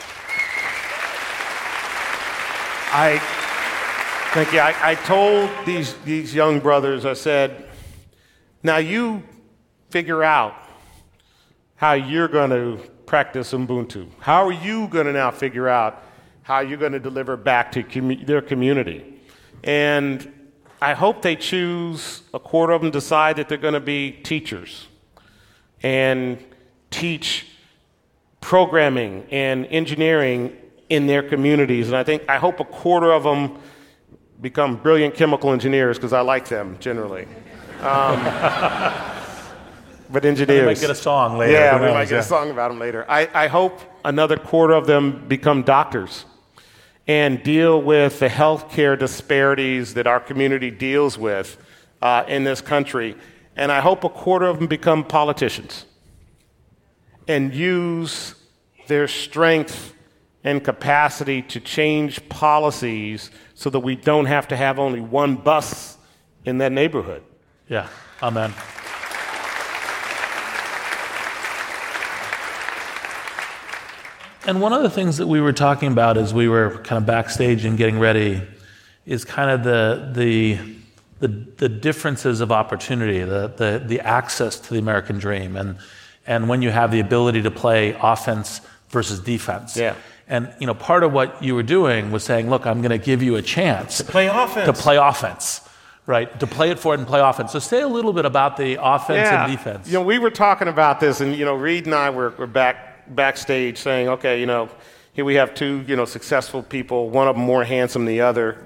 Thank you. I told these young brothers, I said, now you figure out how you're going to practice Ubuntu. How are you going to now figure out how you're going to deliver back to their community? And I hope they choose, a quarter of them decide that they're going to be teachers and teach programming and engineering in their communities. And I hope a quarter of them become brilliant chemical engineers, because I like them generally. But engineers. We might get a song later. Yeah, we might get a song about them later. I hope another quarter of them become doctors and deal with the healthcare disparities that our community deals with in this country. And I hope a quarter of them become politicians and use their strength and capacity to change policies so that we don't have to have only one bus in that neighborhood. Yeah, amen. And one of the things that we were talking about as we were kind of backstage and getting ready is kind of the differences of opportunity, the access to the American dream, and when you have the ability to play offense versus defense. Yeah. And part of what you were doing was saying, look, I'm going to give you a chance to play offense. Right, to play it forward and play offense. So say a little bit about the offense and defense. We were talking about this, and Reed and I were backstage saying, okay, here we have two, successful people, one of them more handsome than the other,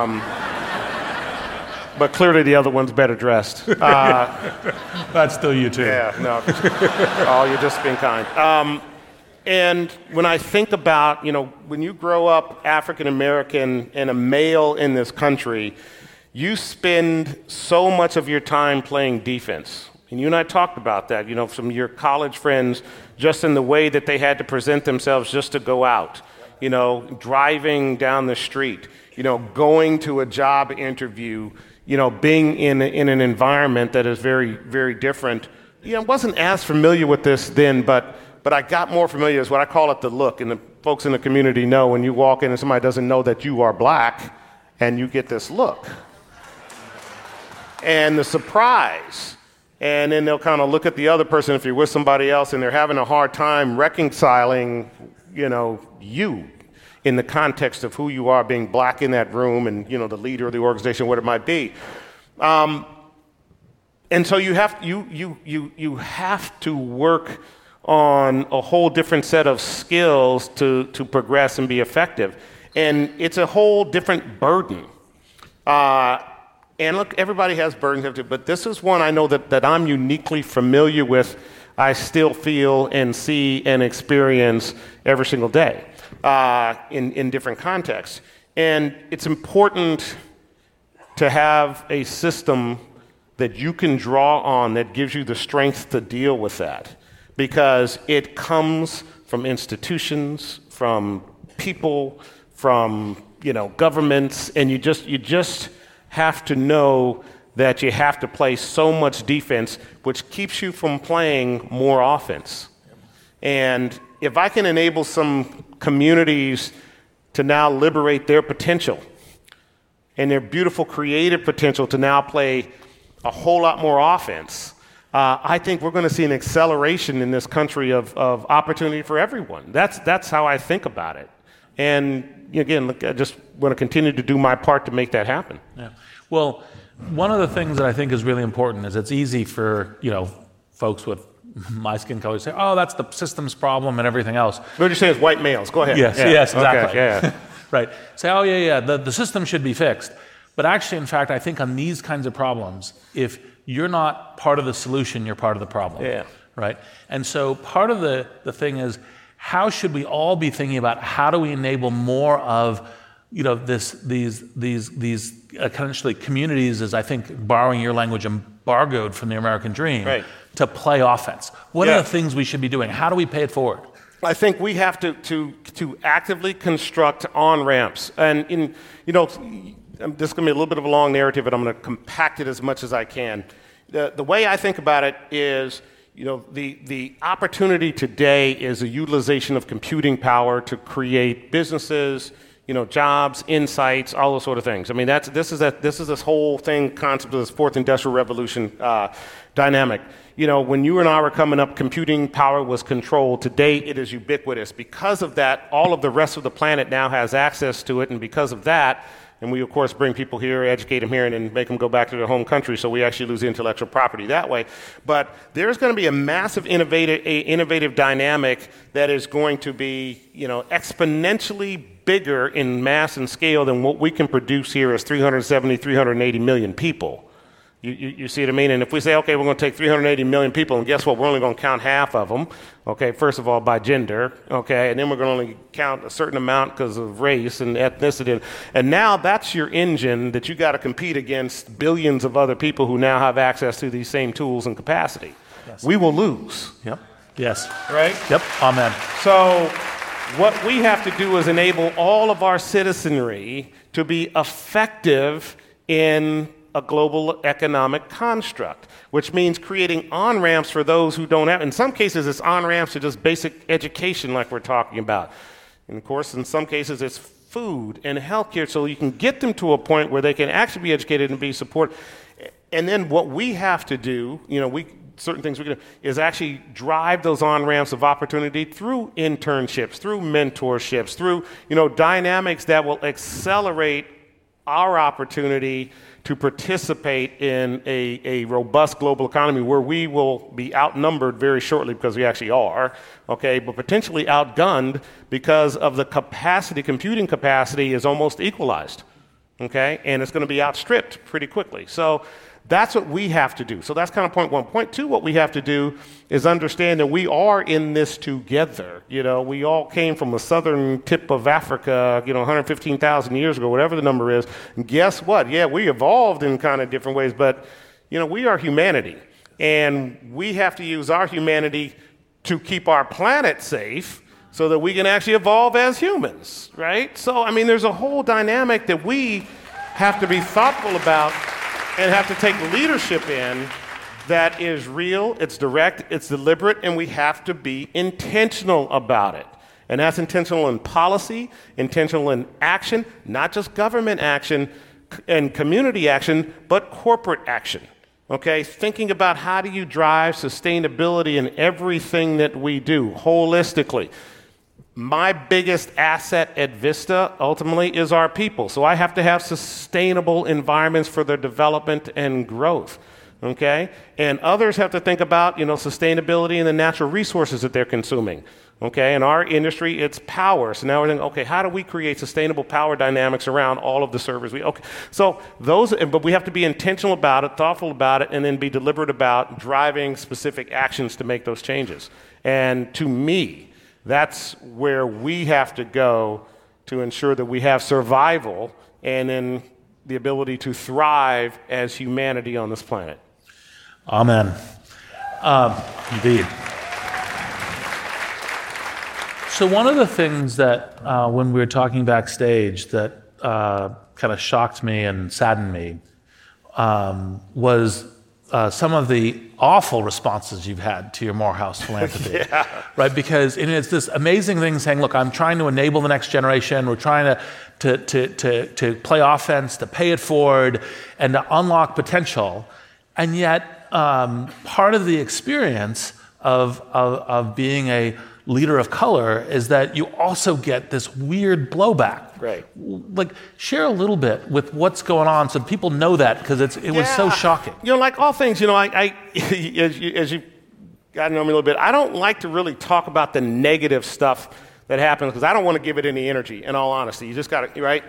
but clearly the other one's better dressed. That's still you too. Yeah, no. Oh, you're just being kind. And when I think about, when you grow up African American and a male in this country, you spend so much of your time playing defense. And you and I talked about that, from your college friends, just in the way that they had to present themselves just to go out, driving down the street, going to a job interview, being in an environment that is very, very different. I wasn't as familiar with this then, but I got more familiar with what I call it the look. And the folks in the community know when you walk in and somebody doesn't know that you are black, and you get this look. And the surprise. And then they'll kind of look at the other person if you're with somebody else and they're having a hard time reconciling, you in the context of who you are being black in that room and, the leader of the organization, what it might be. And so you have to work on a whole different set of skills to progress and be effective. And it's a whole different burden. And look, everybody has burdens, but this is one I know that I'm uniquely familiar with. I still feel and see and experience every single day in different contexts. And it's important to have a system that you can draw on that gives you the strength to deal with that, because it comes from institutions, from people, from governments, and you just have to know that you have to play so much defense, which keeps you from playing more offense. And if I can enable some communities to now liberate their potential and their beautiful creative potential to now play a whole lot more offense, I think we're going to see an acceleration in this country of opportunity for everyone. That's how I think about it. And again, look, I just want to continue to do my part to make that happen. Yeah. Well, one of the things that I think is really important is it's easy for, folks with my skin color to say, oh, that's the system's problem and everything else. What you're saying is white males. Go ahead. Yes, exactly. Okay, yeah. Right. Say, oh, yeah, the system should be fixed. But actually, in fact, I think on these kinds of problems, if you're not part of the solution, you're part of the problem. Yeah. Right? And so part of the thing is, how should we all be thinking about how do we enable more of these essentially communities, as I think, borrowing your language, embargoed from the American dream, right, to play offense? What are the things we should be doing? How do we pay it forward? I think we have to actively construct on-ramps. And this is going to be a little bit of a long narrative, but I'm going to compact it as much as I can. The way I think about it is, the opportunity today is a utilization of computing power to create businesses, jobs, insights, all those sort of things. I mean, this is this whole concept of this fourth industrial revolution dynamic. When you and I were coming up, computing power was controlled. Today, it is ubiquitous. Because of that, all of the rest of the planet now has access to it, and because of that, And we, of course, bring people here, educate them here, and then make them go back to their home country, so we actually lose the intellectual property that way. But there's going to be a massive innovative dynamic that is going to be, exponentially bigger in mass and scale than what we can produce here as 370, 380 million people. You see what I mean? And if we say, okay, we're going to take 380 million people, and guess what? We're only going to count half of them, okay, first of all, by gender, okay, and then we're going to only count a certain amount because of race and ethnicity. And now that's your engine that you got to compete against billions of other people who now have access to these same tools and capacity. Yes. We will lose. Yep. Yes. Right? Yep. Amen. So what we have to do is enable all of our citizenry to be effective in a global economic construct, which means creating on-ramps for those who don't have. In some cases, it's on-ramps to just basic education like we're talking about. And of course, in some cases, it's food and healthcare, so you can get them to a point where they can actually be educated and be supported. And then what we have to do, certain things we can do, is actually drive those on-ramps of opportunity through internships, through mentorships, through, dynamics that will accelerate our opportunity to participate in a robust global economy where we will be outnumbered very shortly, because we actually are, okay, but potentially outgunned because of the computing capacity is almost equalized, okay, and it's going to be outstripped pretty quickly. So that's what we have to do. So that's kind of point one. Point two, what we have to do is understand that we are in this together. We all came from the southern tip of Africa, 115,000 years ago, whatever the number is. And guess what? Yeah, we evolved in kind of different ways, but, we are humanity. And we have to use our humanity to keep our planet safe so that we can actually evolve as humans, right? So, there's a whole dynamic that we have to be thoughtful about and have to take leadership in that is real, it's direct, it's deliberate, and we have to be intentional about it. And that's intentional in policy, intentional in action, not just government action and community action, but corporate action. Okay, thinking about how do you drive sustainability in everything that we do holistically. My biggest asset at Vista ultimately is our people. So I have to have sustainable environments for their development and growth. Okay? And others have to think about, sustainability and the natural resources that they're consuming. Okay? In our industry, it's power. So now we're thinking, okay, how do we create sustainable power dynamics around all of the servers? So but we have to be intentional about it, thoughtful about it, and then be deliberate about driving specific actions to make those changes. And to me, that's where we have to go to ensure that we have survival and then the ability to thrive as humanity on this planet. Amen. Indeed. So one of the things that when we were talking backstage that kind of shocked me and saddened me was some of the awful responses you've had to your Morehouse philanthropy, right? Because it's this amazing thing saying, look, I'm trying to enable the next generation. We're trying to play offense, to pay it forward, and to unlock potential. And yet, part of the experience of being a leader of color is that you also get this weird blowback. Right. Like, share a little bit with what's going on so people know that, because it was so shocking. Like all things, I as you got to know me a little bit, I don't like to really talk about the negative stuff that happens because I don't want to give it any energy, in all honesty. You just got to, right?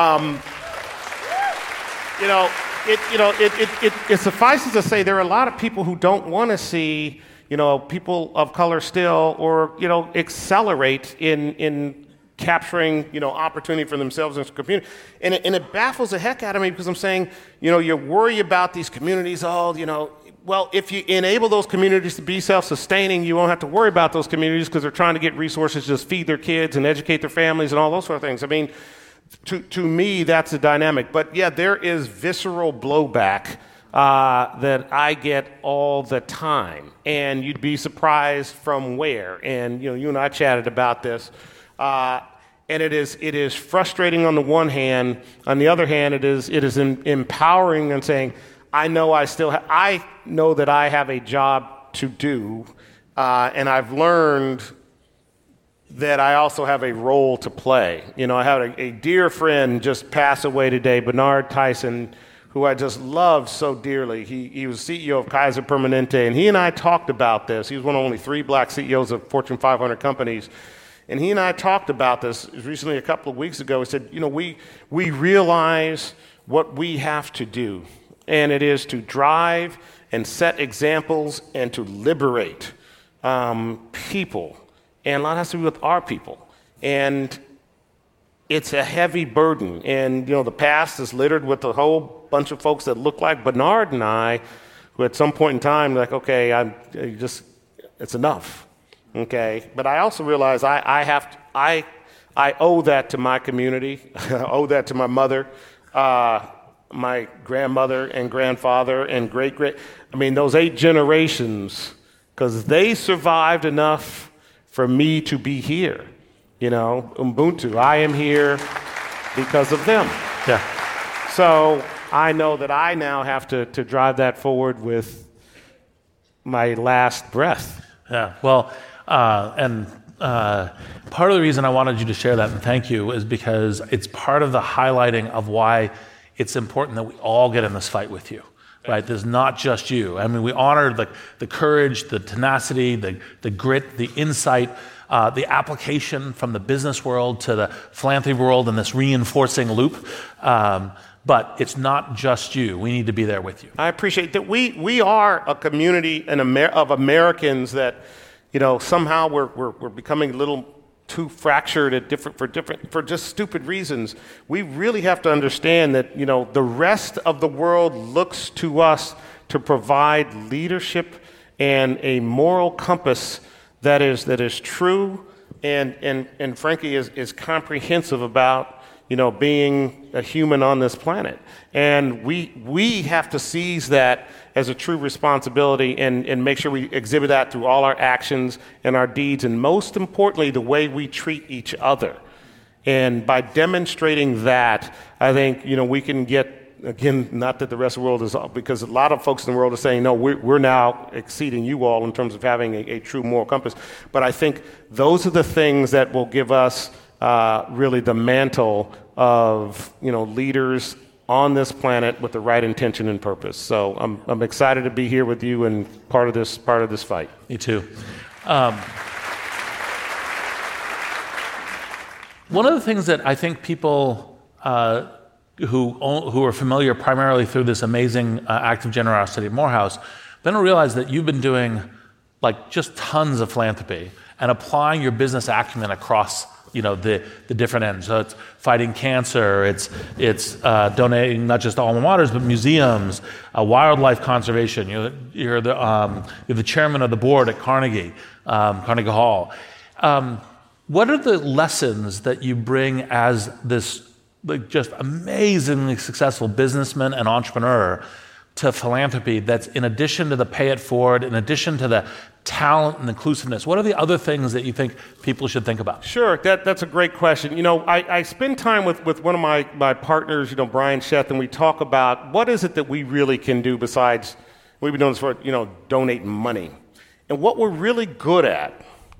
It suffices to say there are a lot of people who don't want to see people of color still, or, accelerate in capturing, opportunity for themselves and community. And it baffles the heck out of me because I'm saying, you worry about these communities, well, if you enable those communities to be self-sustaining, you won't have to worry about those communities because they're trying to get resources to just feed their kids and educate their families and all those sort of things. To me, that's the dynamic. But yeah, there is visceral blowback that I get all the time, and you'd be surprised from where. And you and I chatted about this, and it is frustrating on the one hand. On the other hand, it is empowering and saying, I know I know that I have a job to do, and I've learned that I also have a role to play. You know, I had a dear friend just pass away today, Bernard Tyson, who I just loved so dearly. He was CEO of Kaiser Permanente, and he and I talked about this. He was one of only 3 black CEOs of Fortune 500 companies. And he and I talked about this recently a couple of weeks ago. He said, you know, we realize what we have to do, and it is to drive and set examples and to liberate people. And a lot has to do with our people. And it's a heavy burden. And, you know, the past is littered with a whole bunch of folks that look like Bernard and I, who at some point in time, like, okay, it's enough. Okay. But I also realize I owe that to my community. I owe that to my mother, my grandmother and grandfather and those 8 generations, because they survived enough for me to be here. You know, Ubuntu, I am here because of them. Yeah. So I know that I now have to drive that forward with my last breath. Yeah, well, part of the reason I wanted you to share that, and thank you, is because it's part of the highlighting of why it's important that we all get in this fight with you. Right, there's not just you. I mean, we honor the courage, the tenacity, the grit, the insight, the application from the business world to the philanthropy world in this reinforcing loop. But it's not just you. We need to be there with you. I appreciate that. We are a community of Americans that, you know, somehow we're becoming a little too fractured for just stupid reasons. We really have to understand that, you know, the rest of the world looks to us to provide leadership and a moral compass that is true and frankly is comprehensive about, you know, being a human on this planet. And we have to seize that as a true responsibility and make sure we exhibit that through all our actions and our deeds, and most importantly, the way we treat each other. And by demonstrating that, I think, you know, we can get, again, not that the rest of the world is, because a lot of folks in the world are saying, no, we're now exceeding you all in terms of having a true moral compass. But I think those are the things that will give us really the mantle of, you know, leaders on this planet with the right intention and purpose. So I'm excited to be here with you and part of this fight. Me too. One of the things that I think people who are familiar primarily through this amazing act of generosity at Morehouse then realize that you've been doing like just tons of philanthropy and applying your business acumen across, you know, the different ends. So it's fighting cancer, it's donating not just to alma maters, but museums, wildlife conservation. You're the chairman of the board at Carnegie Hall. What are the lessons that you bring as this just amazingly successful businessman and entrepreneur to philanthropy that's in addition to the pay it forward, in addition to the talent and inclusiveness? What are the other things that you think people should think about? Sure, that's a great question. You know, I spend time with one of my partners, you know, Brian Sheth, and we talk about what is it that we really can do besides, we've been doing this for, you know, donating money. And what we're really good at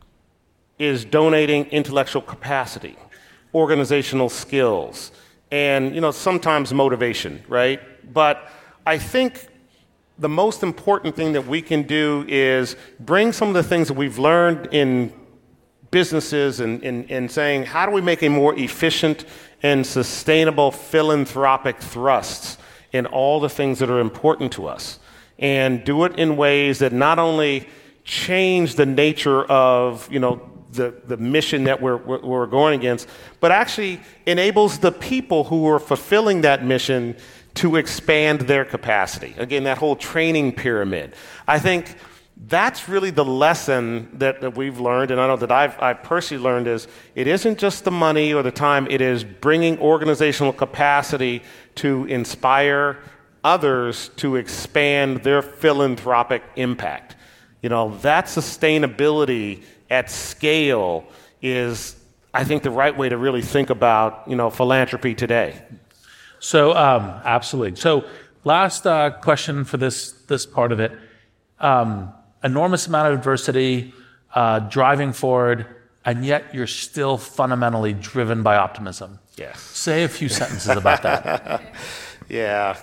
is donating intellectual capacity, organizational skills, and, you know, sometimes motivation, right? But I think the most important thing that we can do is bring some of the things that we've learned in businesses and saying, how do we make a more efficient and sustainable philanthropic thrusts in all the things that are important to us, and do it in ways that not only change the nature of, you know, the mission that we're going against, but actually enables the people who are fulfilling that mission to expand their capacity. Again, that whole training pyramid. I think that's really the lesson that we've learned, and I know that I've personally learned, is it isn't just the money or the time, it is bringing organizational capacity to inspire others to expand their philanthropic impact. You know, that sustainability at scale is, I think, the right way to really think about, you know, philanthropy today. So, absolutely. So, last question for this part of it. Enormous amount of adversity, driving forward, and yet you're still fundamentally driven by optimism. Yes. Say a few sentences about that. Yeah,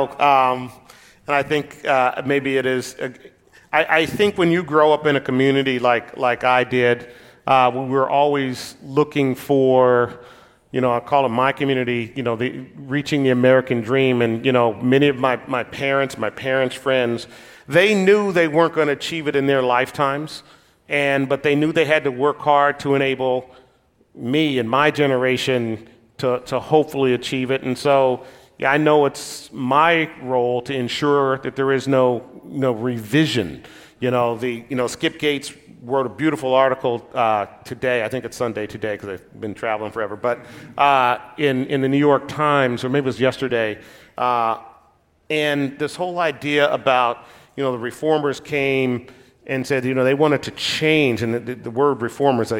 and I think maybe it is. I think when you grow up in a community like I did, we were always looking for, I call it my community, reaching the American dream. And, many of my parents' friends, they knew they weren't going to achieve it in their lifetimes, but they knew they had to work hard to enable me and my generation to hopefully achieve it. And so, I know it's my role to ensure that there is no revision. Skip Gates wrote a beautiful article today. I think it's Sunday today because I've been traveling forever. But in the New York Times, or maybe it was yesterday, and this whole idea about the reformers came and said they wanted to change, and the word reformers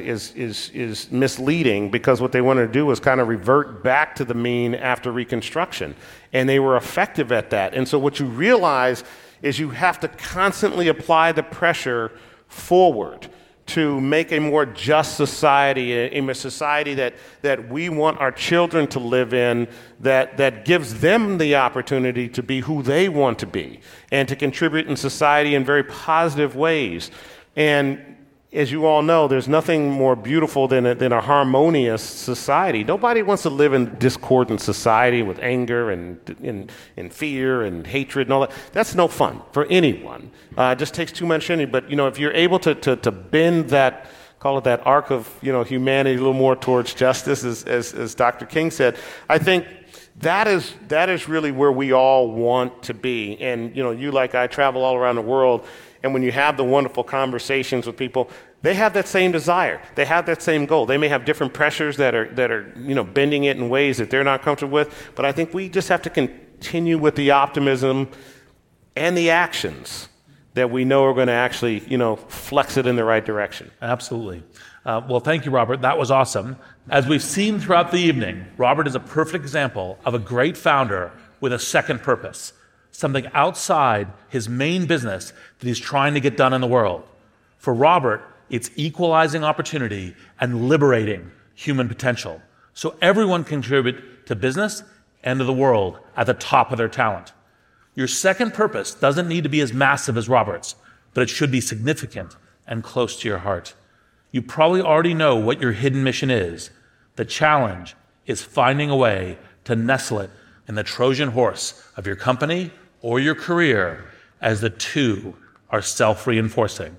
is misleading because what they wanted to do was kind of revert back to the mean after Reconstruction, and they were effective at that. And so what you realize is you have to constantly apply the pressure forward to make a more just society, a society that we want our children to live in, that gives them the opportunity to be who they want to be and to contribute in society in very positive ways. And as you all know, there's nothing more beautiful than a harmonious society. Nobody wants to live in discordant society with anger and fear and hatred and all that. That's no fun for anyone. It just takes too much energy. But if you're able to bend that, call it that arc of humanity a little more towards justice, as Dr. King said, I think that is really where we all want to be. And you, like I, travel all around the world. And when you have the wonderful conversations with people, they have that same desire. They have that same goal. They may have different pressures that are bending it in ways that they're not comfortable with. But I think we just have to continue with the optimism and the actions that we know are going to actually, flex it in the right direction. Absolutely. Well, thank you, Robert. That was awesome. As we've seen throughout the evening, Robert is a perfect example of a great founder with a second purpose. Something outside his main business that he's trying to get done in the world. For Robert, it's equalizing opportunity and liberating human potential so everyone can contribute to business and to the world at the top of their talent. Your second purpose doesn't need to be as massive as Robert's, but it should be significant and close to your heart. You probably already know what your hidden mission is. The challenge is finding a way to nestle it in the Trojan horse of your company or your career, as the two are self-reinforcing.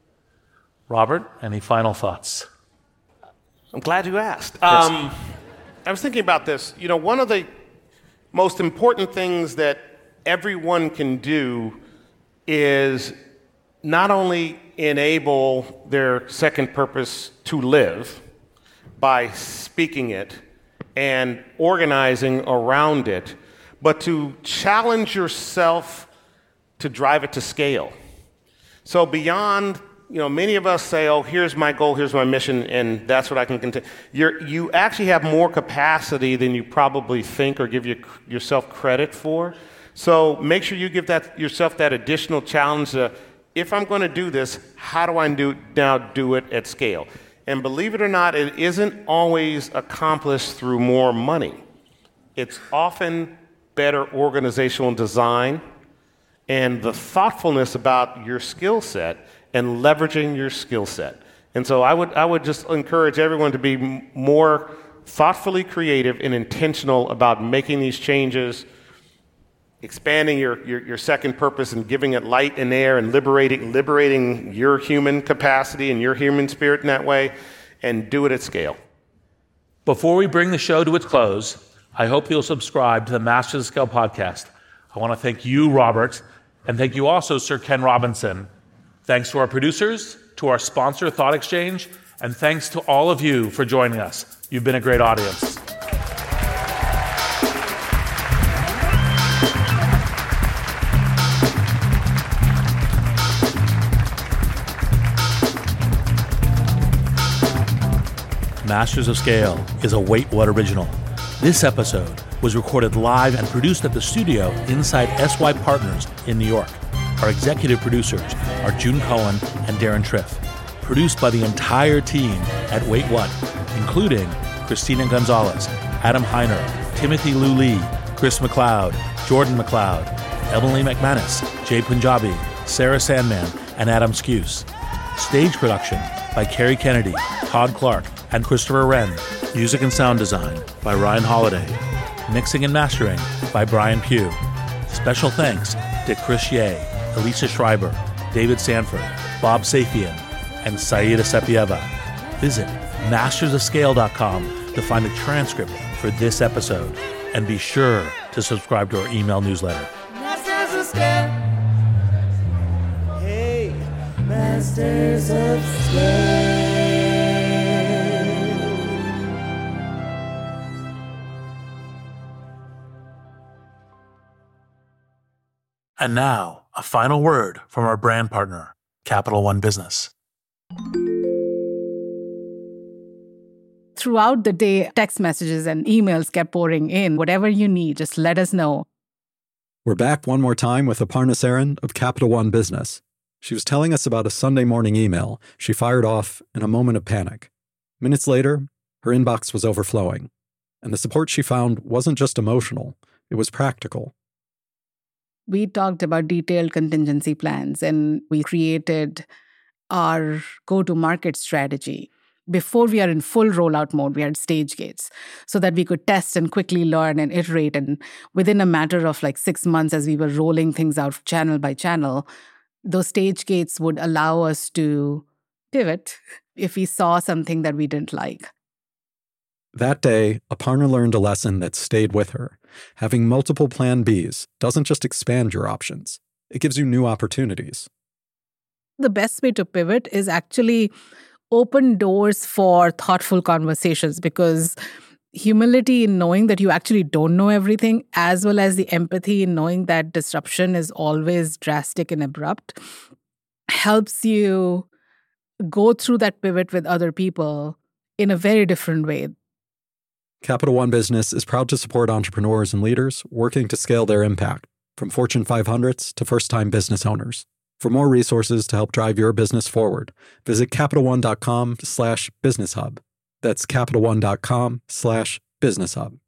Robert, any final thoughts? I'm glad you asked. Yes. I was thinking about this. One of the most important things that everyone can do is not only enable their second purpose to live by speaking it and organizing around it, but to challenge yourself to drive it to scale. So beyond, many of us say, oh, here's my goal, here's my mission, and that's what I can continue. You actually have more capacity than you probably think or give yourself credit for. So make sure you give yourself that additional challenge. If I'm going to do this, how do I do it at scale? And believe it or not, it isn't always accomplished through more money. It's often better organizational design and the thoughtfulness about your skill set and leveraging your skill set. And so I would just encourage everyone to be more thoughtfully creative and intentional about making these changes, expanding your second purpose and giving it light and air and liberating your human capacity and your human spirit in that way, and do it at scale. Before we bring the show to its close, I hope you'll subscribe to the Masters of Scale podcast. I want to thank you, Robert, and thank you also, Sir Ken Robinson. Thanks to our producers, to our sponsor, Thought Exchange, and thanks to all of you for joining us. You've been a great audience. Masters of Scale is a Wait What original. This episode was recorded live and produced at the studio inside SY Partners in New York. Our executive producers are June Cohen and Darren Triff. Produced by the entire team at Wait What, including Christina Gonzalez, Adam Heiner, Timothy Liu Lee, Chris McLeod, Jordan McLeod, Emily McManus, Jay Punjabi, Sarah Sandman, and Adam Skuse. Stage production by Carrie Kennedy, Todd Clark, and Christopher Wren. Music and sound design by Ryan Holiday. Mixing and mastering by Brian Pugh. Special thanks to Chris Ye, Alicia Schreiber, David Sanford, Bob Safian, and Saida Sepieva. Visit mastersofscale.com to find a transcript for this episode, and be sure to subscribe to our email newsletter. Masters of Scale. Hey, Masters of Scale. And now, a final word from our brand partner, Capital One Business. Throughout the day, text messages and emails kept pouring in. Whatever you need, just let us know. We're back one more time with Aparna Saran of Capital One Business. She was telling us about a Sunday morning email she fired off in a moment of panic. Minutes later, her inbox was overflowing. And the support she found wasn't just emotional, it was practical. We talked about detailed contingency plans, and we created our go-to-market strategy. Before we are in full rollout mode, we had stage gates so that we could test and quickly learn and iterate. And within a matter of 6 months, as we were rolling things out channel by channel, those stage gates would allow us to pivot if we saw something that we didn't like. That day, Aparna learned a lesson that stayed with her. Having multiple plan Bs doesn't just expand your options, it gives you new opportunities. The best way to pivot is actually open doors for thoughtful conversations, because humility in knowing that you actually don't know everything, as well as the empathy in knowing that disruption is always drastic and abrupt, helps you go through that pivot with other people in a very different way. Capital One Business is proud to support entrepreneurs and leaders working to scale their impact, from Fortune 500s to first-time business owners. For more resources to help drive your business forward, visit CapitalOne.com/BusinessHub. That's CapitalOne.com/BusinessHub.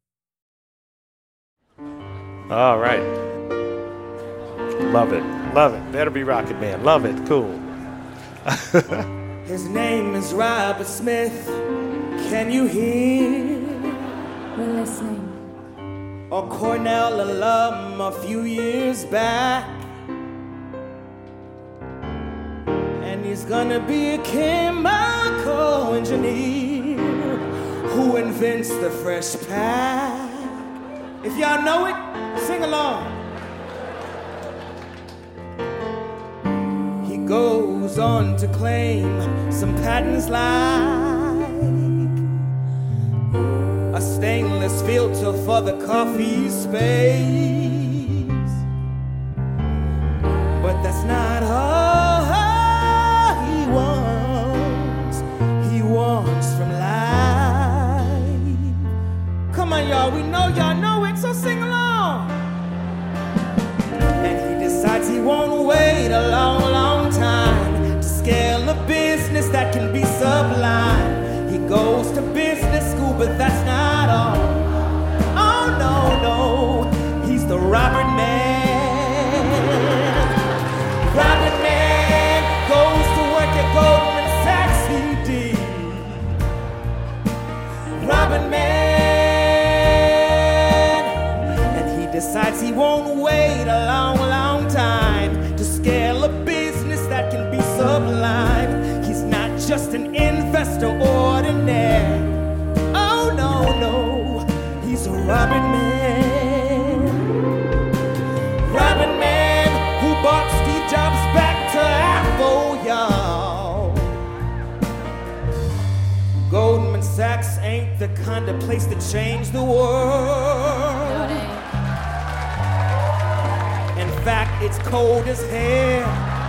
All right. Love it. Love it. Better be Rocket Man. Love it. Cool. His name is Robert Smith. Can you hear? We're listening. A Cornell alum a few years back. And he's gonna be a chemical engineer who invents the fresh pack. If y'all know it, sing along. He goes on to claim some patents like a stainless filter for the coffee space. But that's not all he wants. He wants from life. Come on, y'all, we know y'all know it, so sing along. And he decides he won't wait a long, long time to scale a business that can be sublime. He goes to business school, but that's not all. Oh, no, no, he's the Robert Man. Robert Man goes to work at Goldman Sachs, he did. Robert Man. And he decides he won't wait a long, long time to scale a business that can be sublime. He's not just an investor ordinary. Oh, no, no, he's a Robert Man. Robert Man who brought Steve Jobs back to Apple, y'all. Goldman Sachs ain't the kind of place to change the world. In fact, it's cold as hell.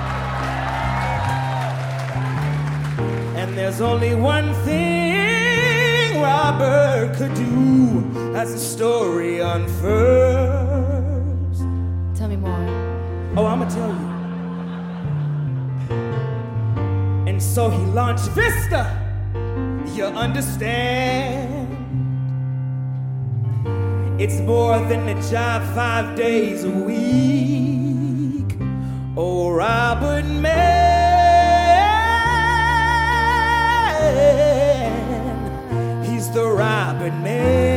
And there's only one thing Robert could do as the story unfurls. Tell me more. Oh, I'ma tell you. In And so he launched Vista, you understand. It's more than a job 5 days a week. Oh, Robert Man, he's the Robert Man.